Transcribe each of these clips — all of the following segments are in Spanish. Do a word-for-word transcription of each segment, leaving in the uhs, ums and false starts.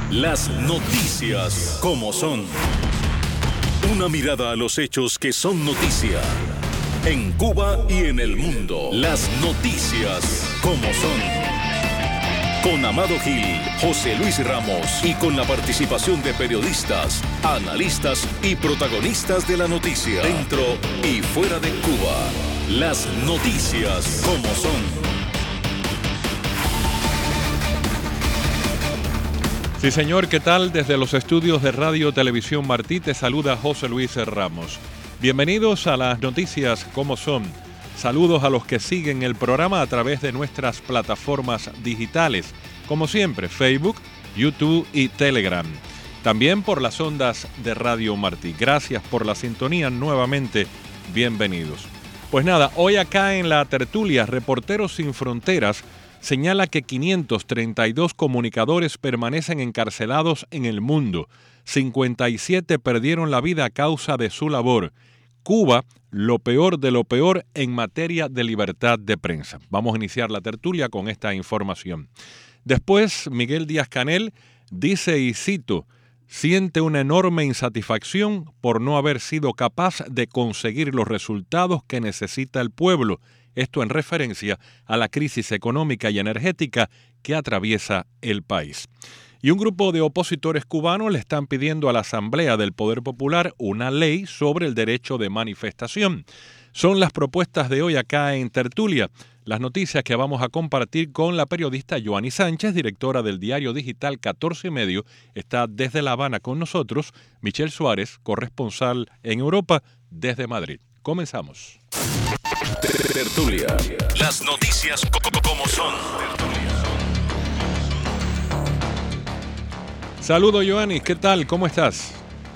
Las noticias como son. Una mirada a los hechos que son noticia. En Cuba y en el mundo. Las noticias como son. Con Amado Gil, José Luis Ramos y con la participación de periodistas, analistas y protagonistas de la noticia. Dentro y fuera de Cuba. Las noticias como son. Sí, señor, ¿qué tal? Desde los estudios de Radio Televisión Martí te saluda José Luis Ramos. Bienvenidos a las noticias como son. Saludos a los que siguen el programa a través de nuestras plataformas digitales, como siempre, Facebook, YouTube y Telegram. También por las ondas de Radio Martí. Gracias por la sintonía nuevamente. Bienvenidos. Pues nada, hoy acá en la tertulia Reporteros Sin Fronteras señala que quinientos treinta y dos comunicadores permanecen encarcelados en el mundo. cincuenta y siete perdieron la vida a causa de su labor. Cuba, lo peor de lo peor en materia de libertad de prensa. Vamos a iniciar la tertulia con esta información. Después, Miguel Díaz-Canel dice, y cito, siente una enorme insatisfacción por no haber sido capaz de conseguir los resultados que necesita el pueblo. Esto en referencia a la crisis económica y energética que atraviesa el país. Y un grupo de opositores cubanos le están pidiendo a la Asamblea del Poder Popular una ley sobre el derecho de manifestación. Son las propuestas de hoy acá en Tertulia, las noticias que vamos a compartir con la periodista Yoani Sánchez, directora del diario digital catorce y medio. Está desde La Habana con nosotros Michelle Suárez, corresponsal en Europa desde Madrid. Comenzamos. Tertulia. Las noticias como son. Saludo, Yoani, ¿qué tal? ¿Cómo estás?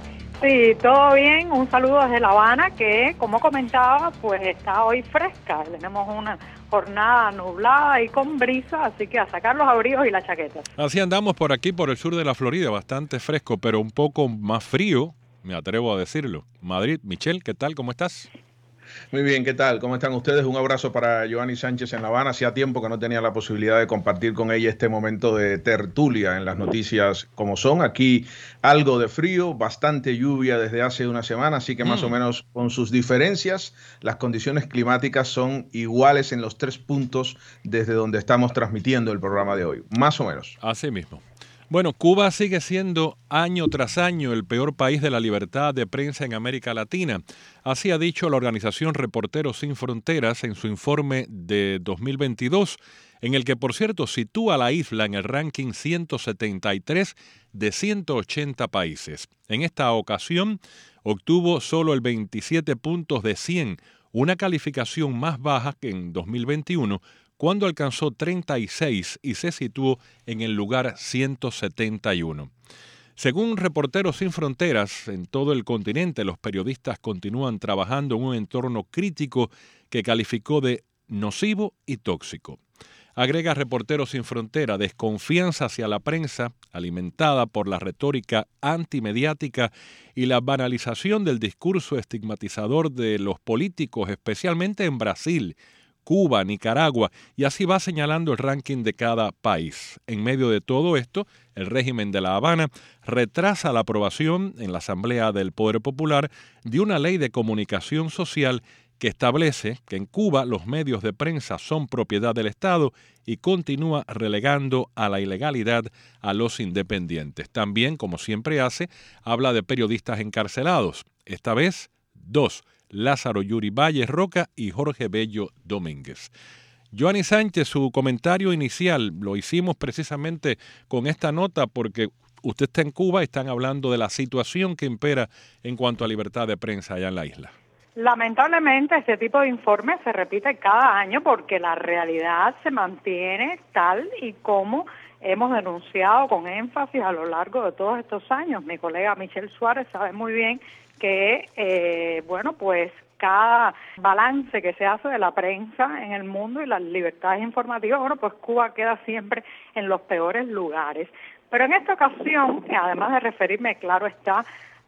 Sí, todo bien. Un saludo desde La Habana, que como comentaba, pues está hoy fresca. Tenemos una jornada nublada y con brisa, así que a sacar los abrigos y las chaquetas. Así andamos por aquí, por el sur de la Florida, bastante fresco, pero un poco más frío, me atrevo a decirlo. Madrid, Michelle, ¿qué tal? ¿Cómo estás? Muy bien, ¿qué tal? ¿Cómo están ustedes? Un abrazo para Yoani Sánchez en La Habana. Hacía tiempo que no tenía la posibilidad de compartir con ella este momento de tertulia en las noticias como son. Aquí algo de frío, bastante lluvia desde hace una semana, así que más mm. o menos con sus diferencias, las condiciones climáticas son iguales en los tres puntos desde donde estamos transmitiendo el programa de hoy, más o menos. Así mismo. Bueno, Cuba sigue siendo año tras año el peor país de la libertad de prensa en América Latina. Así ha dicho la organización Reporteros Sin Fronteras en su informe de dos mil veintidós, en el que, por cierto, sitúa a la isla en el ranking ciento setenta y tres de ciento ochenta países. En esta ocasión obtuvo solo el veintisiete puntos de cien, una calificación más baja que en dos mil veintiuno, cuando alcanzó treinta y seis y se situó en el lugar ciento setenta y uno. Según Reporteros Sin Fronteras, en todo el continente los periodistas continúan trabajando en un entorno crítico que calificó de nocivo y tóxico. Agrega Reporteros Sin Frontera, desconfianza hacia la prensa, alimentada por la retórica antimediática y la banalización del discurso estigmatizador de los políticos, especialmente en Brasil, Cuba, Nicaragua, y así va señalando el ranking de cada país. En medio de todo esto, el régimen de La Habana retrasa la aprobación en la Asamblea del Poder Popular de una ley de comunicación social que establece que en Cuba los medios de prensa son propiedad del Estado y continúa relegando a la ilegalidad a los independientes. También, como siempre hace, habla de periodistas encarcelados. Esta vez, dos. Lázaro Yuri Valles Roca y Jorge Bello Domínguez. Yoani Sánchez, su comentario inicial lo hicimos precisamente con esta nota porque usted está en Cuba y están hablando de la situación que impera en cuanto a libertad de prensa allá en la isla. Lamentablemente este tipo de informes se repite cada año porque la realidad se mantiene tal y como hemos denunciado con énfasis a lo largo de todos estos años. Mi colega Michelle Suárez sabe muy bien que, eh, bueno, pues cada balance que se hace de la prensa en el mundo y las libertades informativas, bueno, pues Cuba queda siempre en los peores lugares. Pero en esta ocasión, además de referirme, claro está,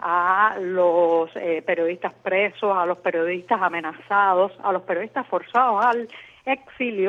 a los eh, periodistas presos, a los periodistas amenazados, a los periodistas forzados al exilio,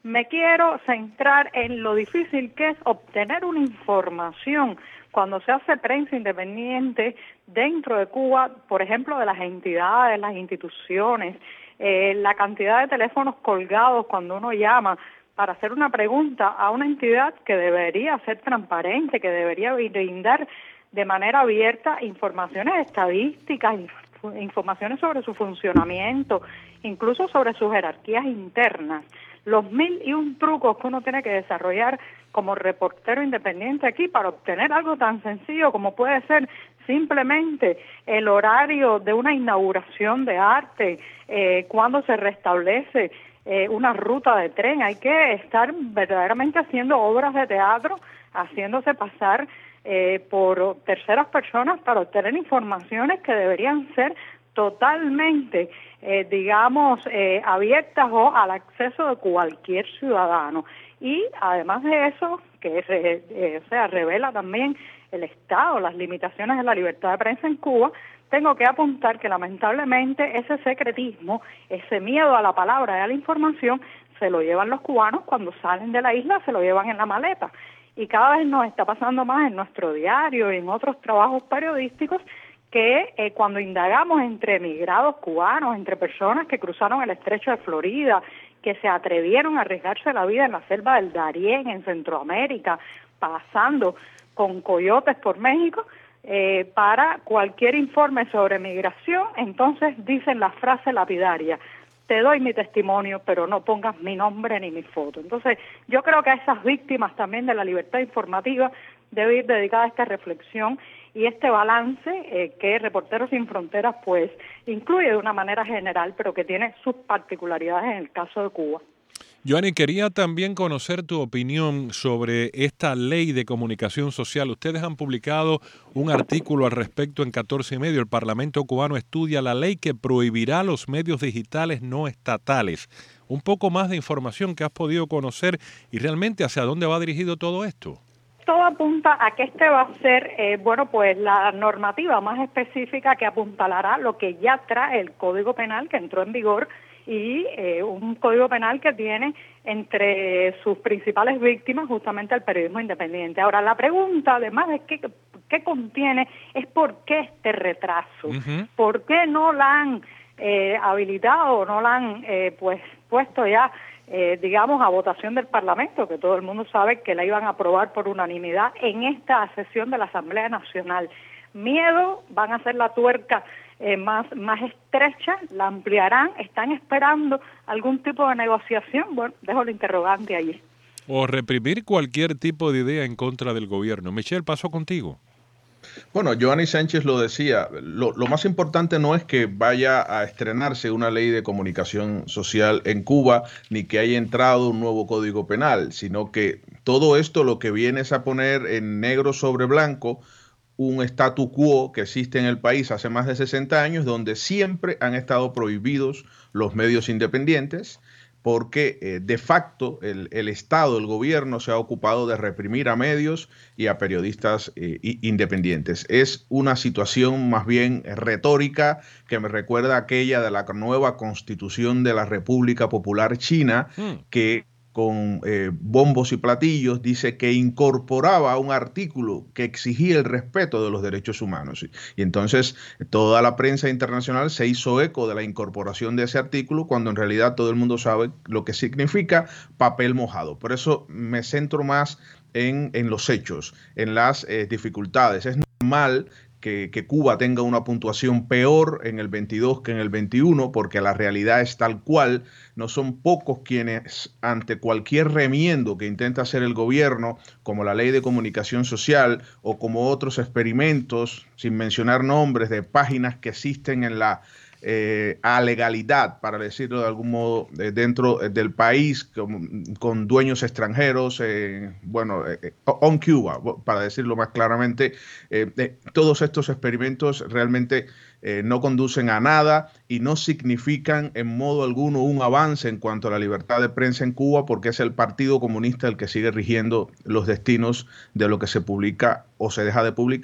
me quiero centrar en lo difícil que es obtener una información cuando se hace prensa independiente dentro de Cuba, por ejemplo, de las entidades, las instituciones, eh, la cantidad de teléfonos colgados cuando uno llama para hacer una pregunta a una entidad que debería ser transparente, que debería brindar de manera abierta informaciones estadísticas, informaciones sobre su funcionamiento, incluso sobre sus jerarquías internas. Los mil y un trucos que uno tiene que desarrollar como reportero independiente aquí para obtener algo tan sencillo como puede ser simplemente el horario de una inauguración de arte, eh, cuando se restablece eh, una ruta de tren. Hay que estar verdaderamente haciendo obras de teatro, haciéndose pasar eh, por terceras personas para obtener informaciones que deberían ser totalmente, eh, digamos, eh, abiertas o al acceso de cualquier ciudadano. Y además de eso, que re, eh, o sea, revela también el Estado, las limitaciones de la libertad de prensa en Cuba, tengo que apuntar que lamentablemente ese secretismo, ese miedo a la palabra y a la información, se lo llevan los cubanos cuando salen de la isla, se lo llevan en la maleta. Y cada vez nos está pasando más en nuestro diario y en otros trabajos periodísticos, que eh, cuando indagamos entre emigrados cubanos, entre personas que cruzaron el estrecho de Florida, que se atrevieron a arriesgarse la vida en la selva del Darién, en Centroamérica, pasando con coyotes por México, eh, para cualquier informe sobre migración, entonces dicen la frase lapidaria: te doy mi testimonio, pero no pongas mi nombre ni mi foto. Entonces, yo creo que a esas víctimas también de la libertad informativa debe ir dedicada esta reflexión y este balance eh, que Reporteros Sin Fronteras pues incluye de una manera general, pero que tiene sus particularidades en el caso de Cuba. Joanny, quería también conocer tu opinión sobre esta ley de comunicación social. Ustedes han publicado un artículo al respecto en catorce y medio. El Parlamento cubano estudia la ley que prohibirá los medios digitales no estatales. Un poco más de información que has podido conocer y realmente hacia dónde va dirigido todo esto. Todo apunta a que este va a ser, eh, bueno, pues la normativa más específica que apuntalará lo que ya trae el Código Penal que entró en vigor y eh, un Código Penal que tiene entre sus principales víctimas justamente el periodismo independiente. Ahora, la pregunta, además de qué, qué contiene, es por qué este retraso, uh-huh. por qué no la han eh, habilitado, no la han eh, pues puesto ya Eh, digamos, a votación del Parlamento, que todo el mundo sabe que la iban a aprobar por unanimidad en esta sesión de la Asamblea Nacional. Miedo, van a hacer la tuerca eh, más, más estrecha, la ampliarán, están esperando algún tipo de negociación. Bueno, dejo el interrogante allí. O reprimir cualquier tipo de idea en contra del gobierno. Michelle, paso contigo. Bueno, Joanny Sánchez lo decía, lo, lo más importante no es que vaya a estrenarse una ley de comunicación social en Cuba, ni que haya entrado un nuevo código penal, sino que todo esto lo que viene es a poner en negro sobre blanco un statu quo que existe en el país hace más de sesenta años, donde siempre han estado prohibidos los medios independientes, porque eh, de facto el, el Estado, el gobierno se ha ocupado de reprimir a medios y a periodistas eh, independientes. Es una situación más bien retórica que me recuerda a aquella de la nueva Constitución de la República Popular China, mm. que con eh, bombos y platillos dice que incorporaba un artículo que exigía el respeto de los derechos humanos. Y, y entonces toda la prensa internacional se hizo eco de la incorporación de ese artículo cuando en realidad todo el mundo sabe lo que significa papel mojado. Por eso me centro más en, en los hechos, en las eh, dificultades. Es normal Que, que Cuba tenga una puntuación peor en el veintidós que en el veintiuno, porque la realidad es tal cual. No son pocos quienes ante cualquier remiendo que intenta hacer el gobierno, como la ley de comunicación social o como otros experimentos, sin mencionar nombres, de páginas que existen en la Eh, a legalidad, para decirlo de algún modo, eh, dentro eh, del país, con, con dueños extranjeros, eh, bueno, eh, on Cuba, para decirlo más claramente, eh, eh, todos estos experimentos realmente eh, no conducen a nada y no significan en modo alguno un avance en cuanto a la libertad de prensa en Cuba, porque es el Partido Comunista el que sigue rigiendo los destinos de lo que se publica o se deja de publicar,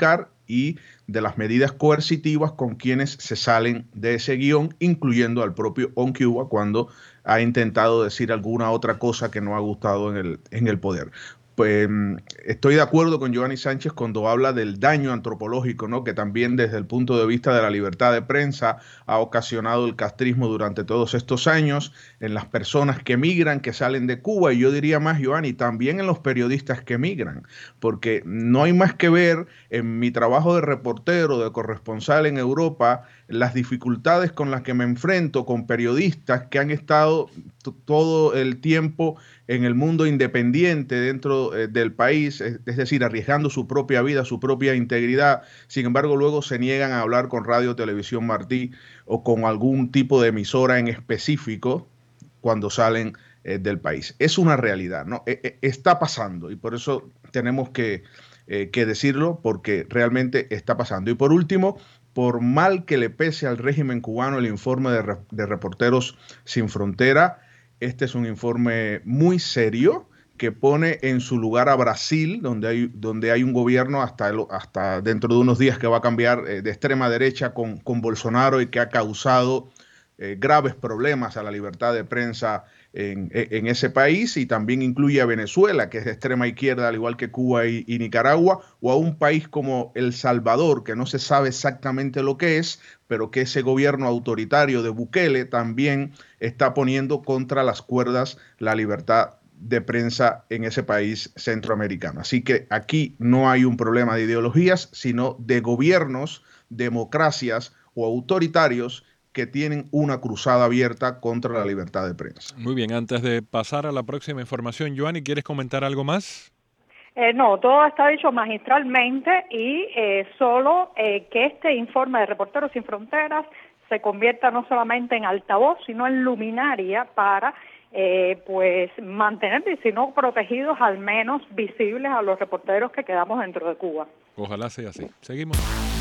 y de las medidas coercitivas con quienes se salen de ese guión, incluyendo al propio On Cuba cuando ha intentado decir alguna otra cosa que no ha gustado en el, en el poder. Pues estoy de acuerdo con Giovanni Sánchez cuando habla del daño antropológico, ¿no?, que también desde el punto de vista de la libertad de prensa ha ocasionado el castrismo durante todos estos años en las personas que migran, que salen de Cuba, y yo diría más, Giovanni, también en los periodistas que migran, porque no hay más que ver en mi trabajo de reportero, de corresponsal en Europa, las dificultades con las que me enfrento con periodistas que han estado todo el tiempo en el mundo independiente dentro eh, del país, es, es decir, arriesgando su propia vida, su propia integridad. Sin embargo, luego se niegan a hablar con Radio Televisión Martí o con algún tipo de emisora en específico cuando salen eh, del país. Es una realidad, ¿no? Eh, eh, está pasando y por eso tenemos que, eh, que decirlo, porque realmente está pasando. Y por último, por mal que le pese al régimen cubano el informe de, de Reporteros Sin Frontera, este es un informe muy serio que pone en su lugar a Brasil, donde hay, donde hay un gobierno hasta, el, hasta dentro de unos días que va a cambiar eh, de extrema derecha con, con Bolsonaro y que ha causado eh, graves problemas a la libertad de prensa en, en ese país, y también incluye a Venezuela, que es de extrema izquierda, al igual que Cuba y, y Nicaragua, o a un país como El Salvador, que no se sabe exactamente lo que es, pero que ese gobierno autoritario de Bukele también está poniendo contra las cuerdas la libertad de prensa en ese país centroamericano. Así que aquí no hay un problema de ideologías, sino de gobiernos, democracias o autoritarios que tienen una cruzada abierta contra la libertad de prensa. Muy bien, antes de pasar a la próxima información, Giovanni, ¿quieres comentar algo más? Eh, no, todo está dicho magistralmente y eh, solo eh, que este informe de Reporteros Sin Fronteras se convierta no solamente en altavoz, sino en luminaria para eh, pues mantener, si no protegidos, al menos visibles a los reporteros que quedamos dentro de Cuba. Ojalá sea así. Seguimos.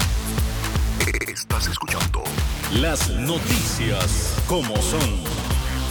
Estás escuchando las noticias como son.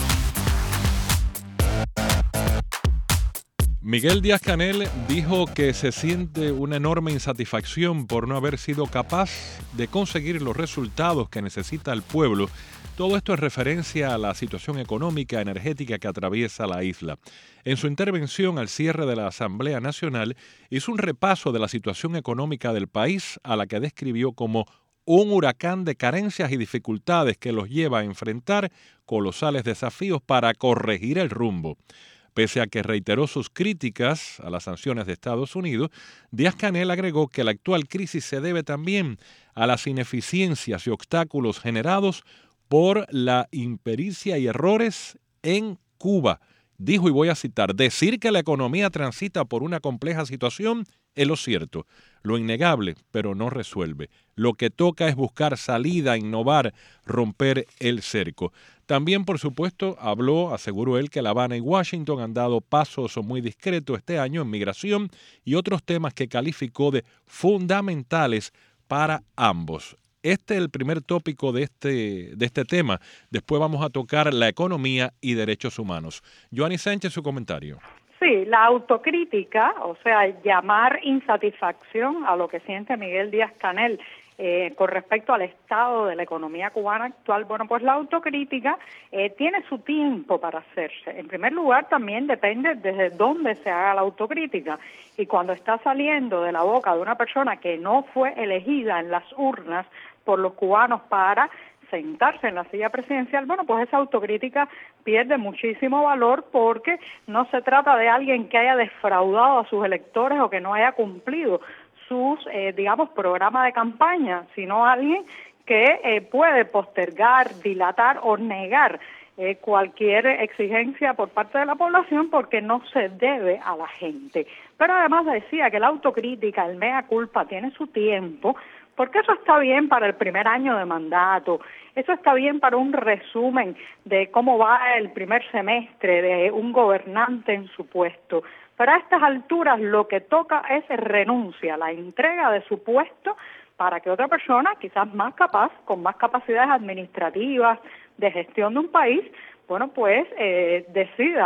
Miguel Díaz-Canel dijo que se siente una enorme insatisfacción por no haber sido capaz de conseguir los resultados que necesita el pueblo. Todo esto en referencia a la situación económica, energética que atraviesa la isla. En su intervención al cierre de la Asamblea Nacional, hizo un repaso de la situación económica del país, a la que describió como un huracán de carencias y dificultades que los lleva a enfrentar colosales desafíos para corregir el rumbo. Pese a que reiteró sus críticas a las sanciones de Estados Unidos, Díaz-Canel agregó que la actual crisis se debe también a las ineficiencias y obstáculos generados por la impericia y errores en Cuba. Dijo, y voy a citar, decir que la economía transita por una compleja situación es lo cierto, lo innegable, pero no resuelve. Lo que toca es buscar salida, innovar, romper el cerco. También, por supuesto, habló, aseguró él, que La Habana y Washington han dado pasos muy discretos este año en migración y otros temas que calificó de fundamentales para ambos. Este es el primer tópico de este, de este tema. Después vamos a tocar la economía y derechos humanos. Giovanni Sánchez, su comentario. Sí, la autocrítica, o sea, llamar insatisfacción a lo que siente Miguel Díaz-Canel eh, con respecto al estado de la economía cubana actual. Bueno, pues la autocrítica eh, tiene su tiempo para hacerse. En primer lugar, también depende desde dónde se haga la autocrítica. Y cuando está saliendo de la boca de una persona que no fue elegida en las urnas por los cubanos para sentarse en la silla presidencial, bueno, pues esa autocrítica pierde muchísimo valor, porque no se trata de alguien que haya defraudado a sus electores o que no haya cumplido sus, eh, digamos, programas de campaña, sino alguien que eh, puede postergar, dilatar o negar eh, cualquier exigencia por parte de la población porque no se debe a la gente. Pero además decía que la autocrítica, el mea culpa, tiene su tiempo, porque eso está bien para el primer año de mandato, eso está bien para un resumen de cómo va el primer semestre de un gobernante en su puesto. Pero a estas alturas lo que toca es renuncia, la entrega de su puesto para que otra persona, quizás más capaz, con más capacidades administrativas, de gestión de un país, bueno, pues eh, decida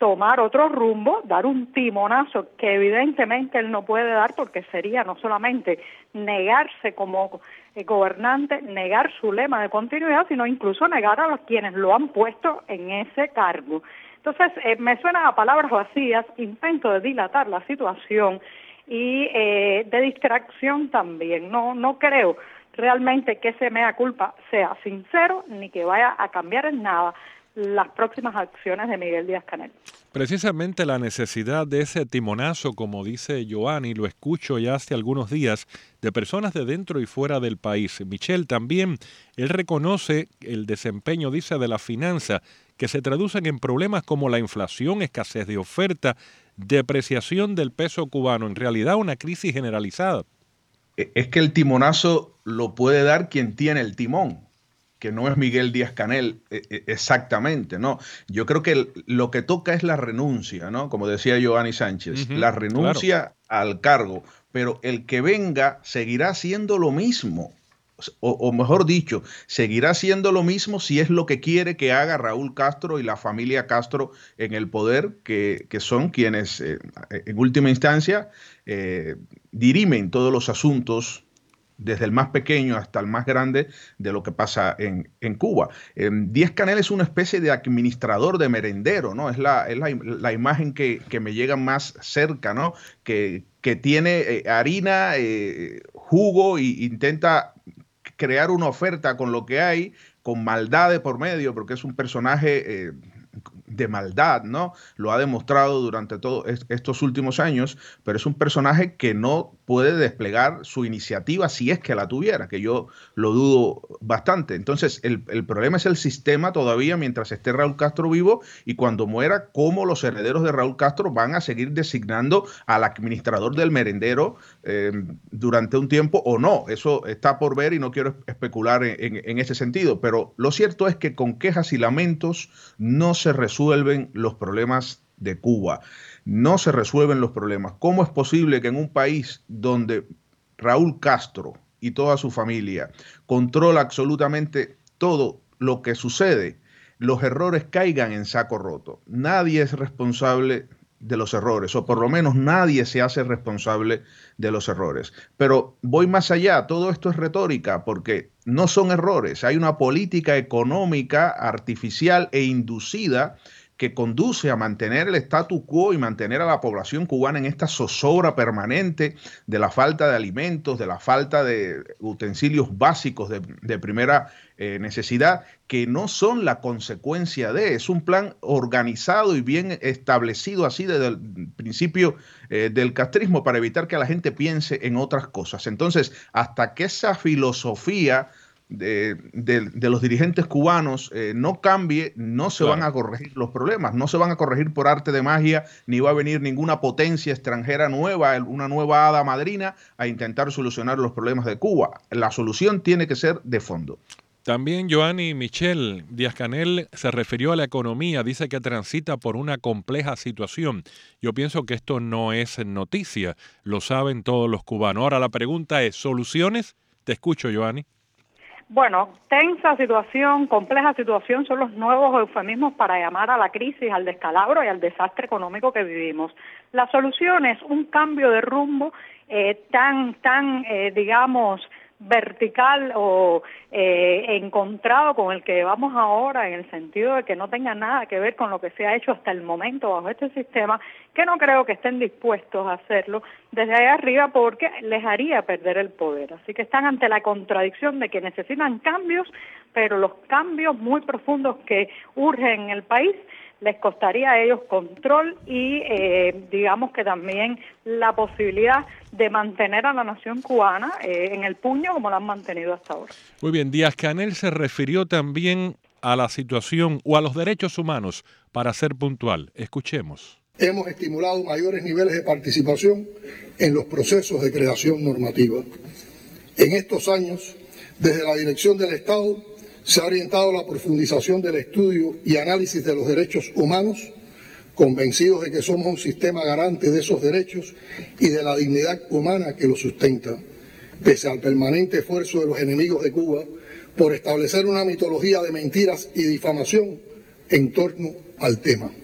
tomar otro rumbo, dar un timonazo que evidentemente él no puede dar, porque sería no solamente negarse como eh, gobernante, negar su lema de continuidad, sino incluso negar a los quienes lo han puesto en ese cargo. Entonces, eh, me suenan a palabras vacías, intento de dilatar la situación y eh, de distracción también. No, no creo realmente que ese mea culpa sea sincero ni que vaya a cambiar en nada las próximas acciones de Miguel Díaz-Canel. Precisamente la necesidad de ese timonazo, como dice Joanny, lo escucho ya hace algunos días de personas de dentro y fuera del país. Michelle, también él reconoce el desempeño, dice, de la finanza, que se traducen en problemas como la inflación, escasez de oferta, depreciación del peso cubano, en realidad una crisis generalizada. Es que el timonazo lo puede dar quien tiene el timón, que no es Miguel Díaz-Canel eh, exactamente, ¿no? Yo creo que el, lo que toca es la renuncia, ¿no? Como decía Joanny Sánchez, uh-huh, la renuncia claro. al cargo, pero el que venga seguirá haciendo lo mismo, o, o mejor dicho, seguirá haciendo lo mismo si es lo que quiere que haga Raúl Castro y la familia Castro en el poder, que, que son quienes eh, en última instancia eh, dirimen todos los asuntos, desde el más pequeño hasta el más grande, de lo que pasa en, en Cuba. Eh, Díaz-Canel es una especie de administrador, de merendero, ¿no? Es la, es la, la imagen que, que me llega más cerca, ¿no? Que, que tiene eh, harina, eh, jugo, e intenta crear una oferta con lo que hay, con maldad de por medio, porque es un personaje eh, de maldad, ¿no? Lo ha demostrado durante todos estos últimos años, pero es un personaje que no puede desplegar su iniciativa si es que la tuviera, que yo lo dudo bastante. Entonces, el, el problema es el sistema todavía mientras esté Raúl Castro vivo, y cuando muera, cómo los herederos de Raúl Castro van a seguir designando al administrador del merendero eh, durante un tiempo o no. Eso está por ver y no quiero especular en, en, en ese sentido, pero lo cierto es que con quejas y lamentos no se resuelven los problemas de Cuba. No se resuelven los problemas. ¿Cómo es posible que en un país donde Raúl Castro y toda su familia controla absolutamente todo lo que sucede, los errores caigan en saco roto? Nadie es responsable de los errores, o por lo menos nadie se hace responsable de los errores. Pero voy más allá, todo esto es retórica, porque no son errores, hay una política económica artificial e inducida que conduce a mantener el statu quo y mantener a la población cubana en esta zozobra permanente de la falta de alimentos, de la falta de utensilios básicos de, de primera eh, necesidad, que no son la consecuencia de, es un plan organizado y bien establecido así desde el principio eh, del castrismo para evitar que la gente piense en otras cosas. Entonces, hasta que esa filosofía De, de, de los dirigentes cubanos eh, no cambie, no se claro. van a corregir los problemas, no se van a corregir por arte de magia, ni va a venir ninguna potencia extranjera nueva, una nueva hada madrina a intentar solucionar los problemas de Cuba. La solución tiene que ser de fondo. También Joanny Michel, Díaz-Canel se refirió a la economía, dice que transita por una compleja situación. Yo pienso que esto no es noticia, lo saben todos los cubanos. Ahora la pregunta es, ¿soluciones? Te escucho, Joanny. Bueno, tensa situación, compleja situación son los nuevos eufemismos para llamar a la crisis, al descalabro y al desastre económico que vivimos. La solución es un cambio de rumbo eh, tan, tan, eh, digamos, vertical o eh, encontrado con el que vamos ahora, en el sentido de que no tenga nada que ver con lo que se ha hecho hasta el momento bajo este sistema, que no creo que estén dispuestos a hacerlo desde ahí arriba porque les haría perder el poder. Así que están ante la contradicción de que necesitan cambios, pero los cambios muy profundos que urgen en el país les costaría a ellos control y eh, digamos que también la posibilidad de mantener a la nación cubana eh, en el puño como la han mantenido hasta ahora. Muy bien, Díaz-Canel se refirió también a la situación o a los derechos humanos, para ser puntual. Escuchemos. Hemos estimulado mayores niveles de participación en los procesos de creación normativa. En estos años, desde la dirección del Estado, se ha orientado la profundización del estudio y análisis de los derechos humanos, convencidos de que somos un sistema garante de esos derechos y de la dignidad humana que los sustenta, pese al permanente esfuerzo de los enemigos de Cuba por establecer una mitología de mentiras y difamación en torno al tema.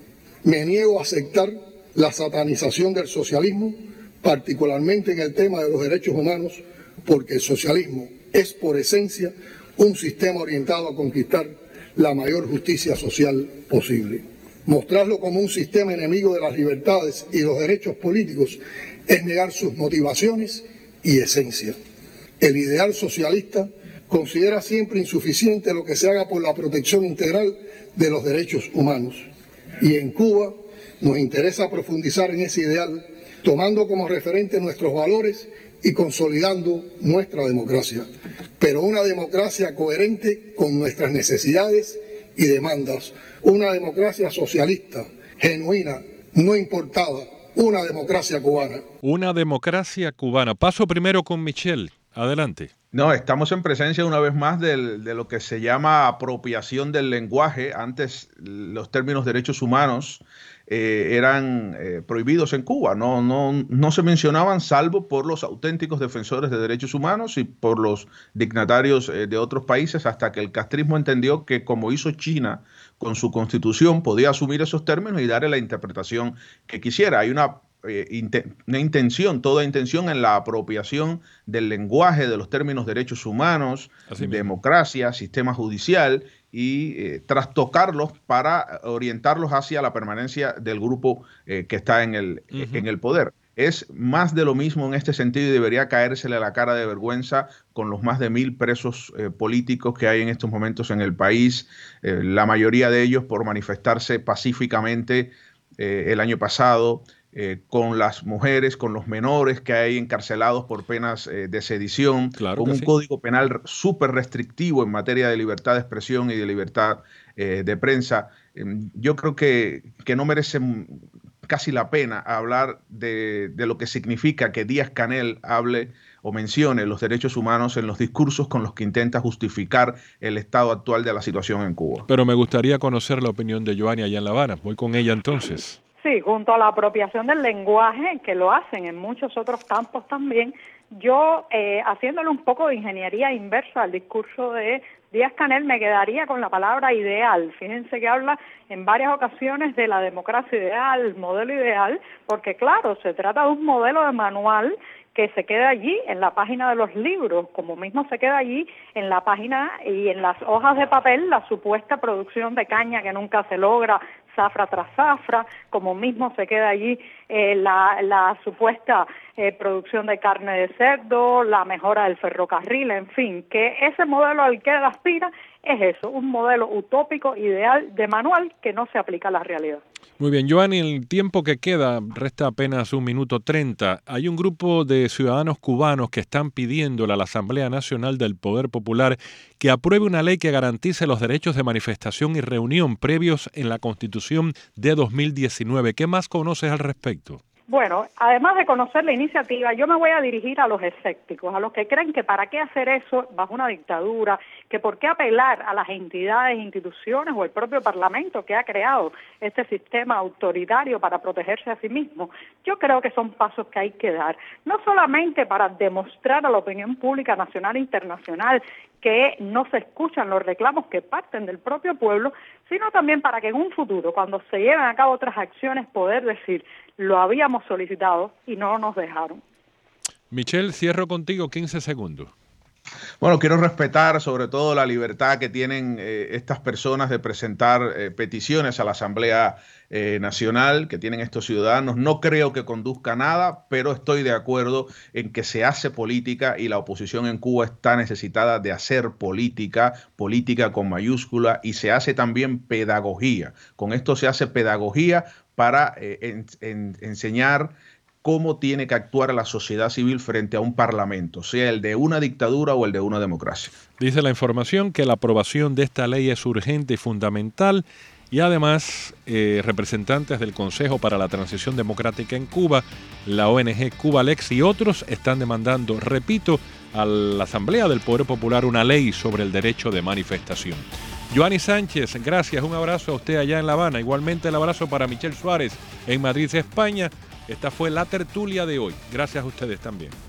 Me niego a aceptar la satanización del socialismo, particularmente en el tema de los derechos humanos, porque el socialismo es por esencia un sistema orientado a conquistar la mayor justicia social posible. Mostrarlo como un sistema enemigo de las libertades y los derechos políticos es negar sus motivaciones y esencia. El ideal socialista considera siempre insuficiente lo que se haga por la protección integral de los derechos humanos. Y en Cuba nos interesa profundizar en ese ideal, tomando como referente nuestros valores y consolidando nuestra democracia. Pero una democracia coherente con nuestras necesidades y demandas. Una democracia socialista, genuina, no importada. Una democracia cubana. Una democracia cubana. Paso primero con Michel. Adelante. No, estamos en presencia una vez más del, de lo que se llama apropiación del lenguaje. Antes los términos derechos humanos eh, eran eh, prohibidos en Cuba. No, no, no se mencionaban salvo por los auténticos defensores de derechos humanos y por los dignatarios eh, de otros países, hasta que el castrismo entendió que, como hizo China con su constitución, podía asumir esos términos y darle la interpretación que quisiera. Hay una Eh, inte- una intención, toda intención en la apropiación del lenguaje, de los términos derechos humanos, democracia, sistema judicial y eh, trastocarlos para orientarlos hacia la permanencia del grupo eh, que está en el, uh-huh. en el poder. Es más de lo mismo en este sentido y debería caérsele la cara de vergüenza con los más de mil presos eh, políticos que hay en estos momentos en el país, eh, la mayoría de ellos por manifestarse pacíficamente eh, el año pasado. Eh, con las mujeres, con los menores que hay encarcelados por penas eh, de sedición, claro con un sí. código penal súper restrictivo en materia de libertad de expresión y de libertad eh, de prensa. Eh, yo creo que, que no merece casi la pena hablar de, de lo que significa que Díaz-Canel hable o mencione los derechos humanos en los discursos con los que intenta justificar el estado actual de la situación en Cuba. Pero me gustaría conocer la opinión de Yoani allá en La Habana. Voy con ella entonces. Sí, junto a la apropiación del lenguaje, que lo hacen en muchos otros campos también, yo, eh, haciéndole un poco de ingeniería inversa al discurso de Díaz-Canel, me quedaría con la palabra ideal. Fíjense que habla en varias ocasiones de la democracia ideal, el modelo ideal, porque claro, se trata de un modelo de manual que se queda allí en la página de los libros, como mismo se queda allí en la página y en las hojas de papel la supuesta producción de caña que nunca se logra, zafra tras zafra, como mismo se queda allí eh, la, la supuesta eh, producción de carne de cerdo, la mejora del ferrocarril, en fin, que ese modelo al que él aspira es eso, un modelo utópico, ideal, de manual que no se aplica a la realidad. Muy bien, Yoani, el tiempo que queda, resta apenas un minuto treinta. Hay un grupo de ciudadanos cubanos que están pidiéndole a la Asamblea Nacional del Poder Popular que apruebe una ley que garantice los derechos de manifestación y reunión previos en la Constitución de dos mil diecinueve. ¿Qué más conoces al respecto? Bueno, además de conocer la iniciativa, yo me voy a dirigir a los escépticos, a los que creen que para qué hacer eso bajo una dictadura, que por qué apelar a las entidades, instituciones o el propio Parlamento que ha creado este sistema autoritario para protegerse a sí mismo. Yo creo que son pasos que hay que dar, no solamente para demostrar a la opinión pública nacional e internacional que no se escuchan los reclamos que parten del propio pueblo, sino también para que en un futuro, cuando se lleven a cabo otras acciones, poder decir, lo habíamos solicitado y no nos dejaron. Michel, cierro contigo quince segundos. Bueno, quiero respetar sobre todo la libertad que tienen eh, estas personas de presentar eh, peticiones a la Asamblea eh, Nacional que tienen estos ciudadanos. No creo que conduzca a nada, pero estoy de acuerdo en que se hace política y la oposición en Cuba está necesitada de hacer política, política con mayúscula, y se hace también pedagogía. Con esto se hace pedagogía para eh, en, en, enseñar cómo tiene que actuar la sociedad civil frente a un parlamento, sea el de una dictadura o el de una democracia. Dice la información que la aprobación de esta ley es urgente y fundamental, y además eh, representantes del Consejo para la Transición Democrática en Cuba, la O N G Cubalex y otros están demandando, repito, a la Asamblea del Poder Popular una ley sobre el derecho de manifestación. Yoani Sánchez, gracias, un abrazo a usted allá en La Habana, igualmente el abrazo para Michel Suárez en Madrid, España. Esta fue la tertulia de hoy. Gracias a ustedes también.